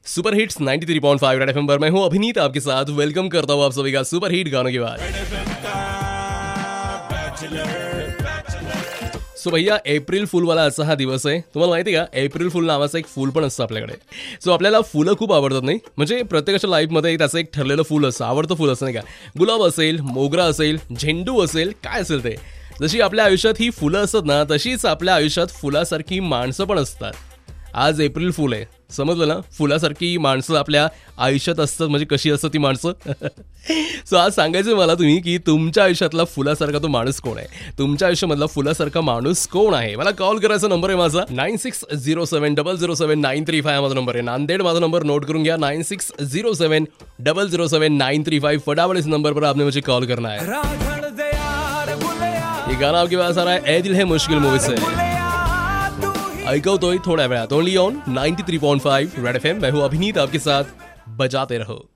Super hits 93.5 red FM पर मैं हूं अभिनीत आपके साथ। वेलकम करता हूं आप सभी का सुपर हिट गानों के बाद। सो भैया एप्रिल फुल वाला असा हा दिवस आहे। तुम्हाला माहिती आहे का, एप्रिल फुल नावाचं एक फुल पण असतं आपल्याकडे। सो आपल्याला फुलं खूप आवडतात नाही, म्हणजे प्रत्येकाच्या लाईफमध्ये त्याचं एक ठरलेलं फुल असतं, आवडतं फुल असतं नाही का। गुलाब असेल, मोगरा असेल, झेंडू असेल, काय असेल ते। जशी आपल्या आयुष्यात ही फुलं असतात ना, तशीच आपल्या आयुष्यात फुलासारखी माणसं पण असतात। आज एप्रिल फुल आहे, समजलं ना। फुलासारखी माणसं आपल्या आयुष्यात असतात, म्हणजे कशी असतात ती माणसं। सो आज सांगायचं मला तुम्ही की तुमच्या आयुष्यातला फुलासारखा तो माणूस कोण आहे, तुमच्या आयुष्यामधला फुलासारखा माणूस कोण आहे। मला कॉल करायचा नंबर आहे माझा 9607007935 माझा नंबर आहे। नांदेड माझा नंबर नोट करून घ्या 9607007935। फटाफट इस नंबर पर आपने मुझे कॉल करना है। ये गाना आपके पास आ रहा है ए दिल है मुश्किल मूवी से, ऐकवतोय थोड्या वेळात ओनली ऑन 93.5 रेड एफएम। मैं हूं अभिनीत आपके साथ, बजाते रहो।